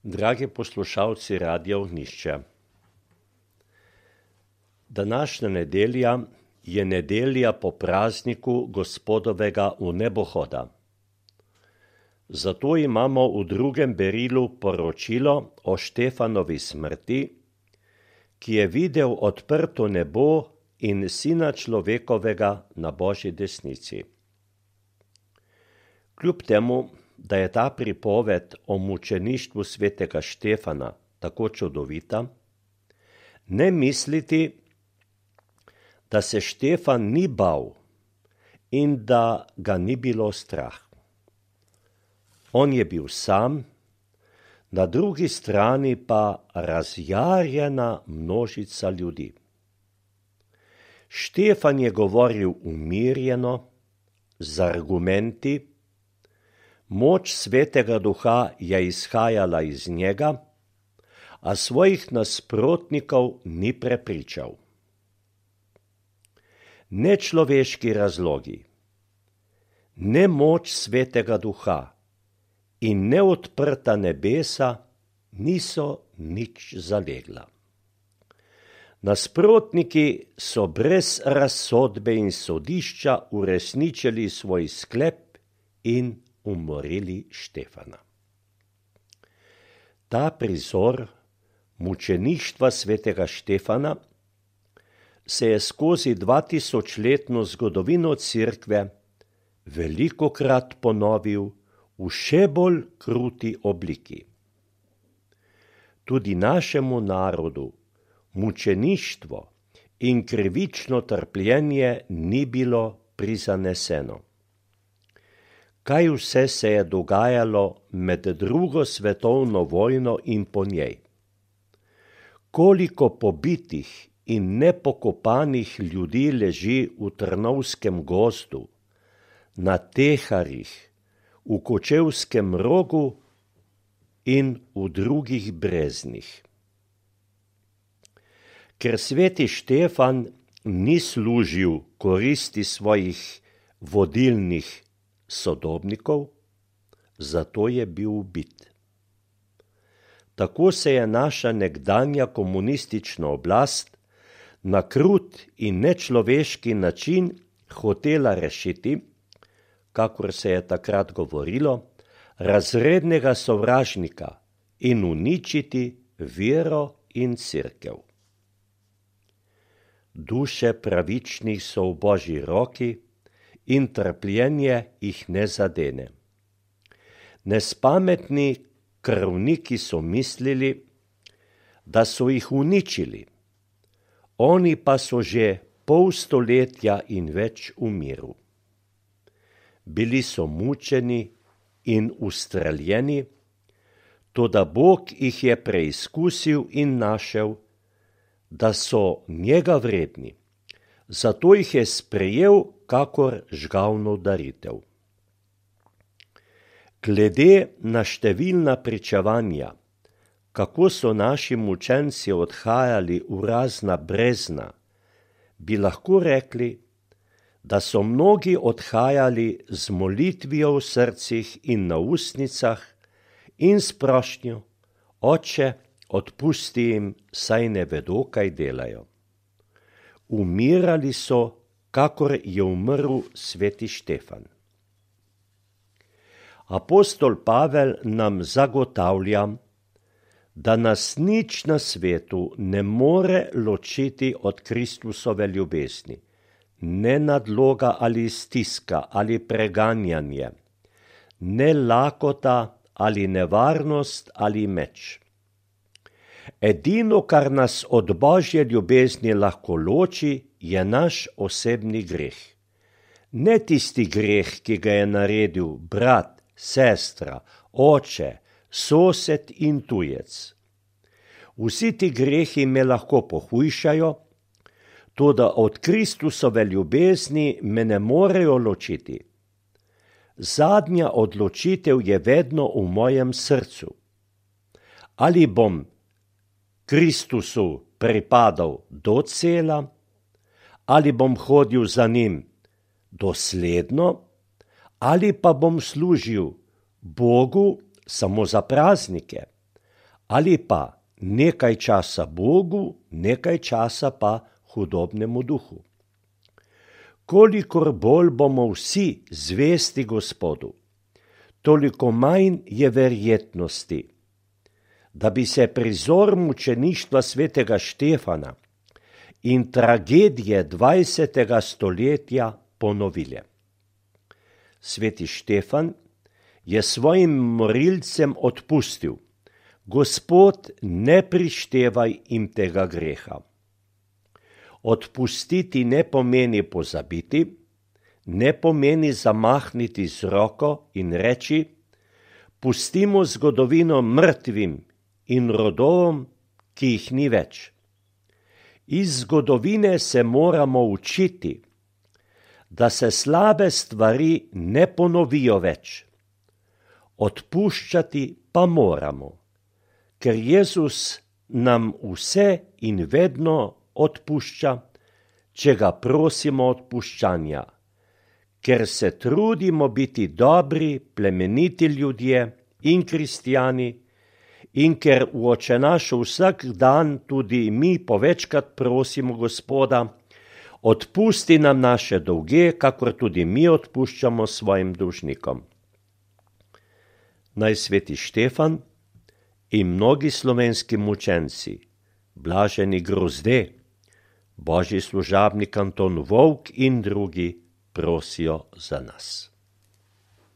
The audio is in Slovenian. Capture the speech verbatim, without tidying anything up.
Dragi poslušalci Radia Ognjišče, današnja nedelja je nedelja po prazniku Gospodovega vnebohoda. Zato imamo v drugem berilu poročilo o Štefanovi smrti, ki je videl odprto nebo in Sina človekovega na Božji desnici. Kljub temu, da je ta pripoved o mučeništvu svetega Štefana tako čudovita, ne misliti, da se Štefan ni bal in da ga ni bilo strah. On je bil sam, na drugi strani pa razjarjena množica ljudi. Štefan je govoril umirjeno, z argumenti, moč svetega duha je izhajala iz njega, a svojih nasprotnikov ni prepričal. Nečloveški razlogi, ne moč svetega duha in neodprta nebesa niso nič zalegla. Nasprotniki so brez razsodbe in sodišča uresničili svoj sklep in umorili Štefana. Ta prizor mučeništva svetega Štefana se je skozi dvatisočletno zgodovino Cerkve velikokrat ponovil v še bolj kruti obliki. Tudi našemu narodu mučeništvo in krivično trpljenje ni bilo prizaneseno. Kaj vse se je dogajalo med drugo svetovno vojno in po njej? Koliko pobitih in nepokopanih ljudi leži v Trnovskem gozdu, na Teharjih, v Kočevskem Rogu in v drugih breznih. Ker sveti Štefan ni služil koristi svojih vodilnih sodobnikov, zato je bil ubit. Tako se je naša nekdanja komunistična oblast na krut in nečloveški način hotela rešiti, kakor se je takrat govorilo, razrednega sovražnika in uničiti vero in cerkev. Duše pravičnih so v Božji roki in trpljenje jih ne zadene. Nespametni krvniki so mislili, da so jih uničili, oni pa so že pol stoletja in več v miru. Bili so mučeni in ustreljeni, toda Bog jih je preizkusil in našel, da so njega vredni, zato jih je sprejel kakor žgavno daritev. Glede na številna pričevanja, kako so naši mučenci odhajali v razna brezna, bi lahko rekli, da so mnogi odhajali z molitvijo v srcih in na ustnicah in s prošnjo: Oče, odpusti jim, saj ne vedo, kaj delajo. Umirali so, kakor je umrl sveti Štefan. Apostol Pavel nam zagotavlja, da nas nič na svetu ne more ločiti od Kristusove ljubezni, ne nadloga ali stiska ali preganjanje, ne lakota ali nevarnost ali meč. Edino, kar nas od Božje ljubezni lahko loči, je naš osebni greh. Ne tisti greh, ki ga je naredil brat, sestra, oče, sosed in tujec. Vsi ti grehi me lahko pohujšajo, toda od Kristusove ljubezni me ne morejo ločiti. Zadnja odločitev je vedno v mojem srcu. Ali bom Kristusu pripadal do cela, ali bom hodil za njim dosledno, ali pa bom služil Bogu samo za praznike, ali pa nekaj časa Bogu, nekaj časa pa hudobnemu duhu. Kolikor bolj bomo vsi zvesti Gospodu, toliko manj je verjetnosti, da bi se prizor mučeništva svetega Štefana in tragedije dvajsetega stoletja ponovile. Sveti Štefan je svojim morilcem odpustil: Gospod, ne prištevaj jim tega greha. Odpustiti ne pomeni pozabiti, ne pomeni zamahniti z roko in reči: pustimo zgodovino mrtvim in rodovom, ki jih ni več. Iz zgodovine se moramo učiti, da se slabe stvari ne ponovijo več. Odpuščati pa moramo, ker Jezus nam vse in vedno odpušča, če ga prosimo odpuščanja, ker se trudimo biti dobri, plemeniti ljudje in kristjani, in ker v Oče naš vsak dan tudi mi povečkrat prosimo Gospoda: odpusti nam naše dolge, kakor tudi mi odpuščamo svojim dolžnikom. Naj sveti Štefan in mnogi slovenski mučenci, blaženi Grozde, božji služabnik Anton Volk in drugi prosijo za nas.